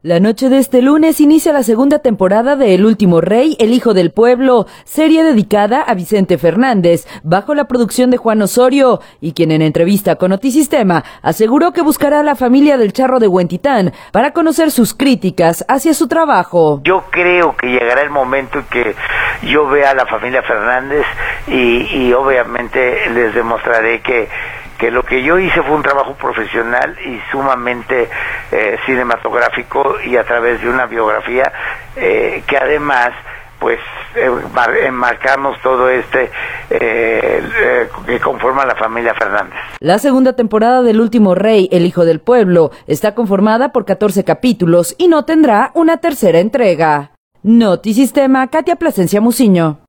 La noche de este lunes inicia la segunda temporada de El Último Rey, El Hijo del Pueblo, serie dedicada a Vicente Fernández, bajo la producción de Juan Osorio, y quien en entrevista con Notisistema aseguró que buscará a la familia del Charro de Huentitán para conocer sus críticas hacia su trabajo. Yo creo que llegará el momento en que yo vea a la familia Fernández y obviamente les demostraré que lo que yo hice fue un trabajo profesional y sumamente cinematográfico, y a través de una biografía que además pues enmarcamos todo que conforma la familia Fernández. La segunda temporada del Último Rey, El Hijo del Pueblo, está conformada por 14 capítulos y no tendrá una tercera entrega. Notisistema, Katia Plasencia Muciño.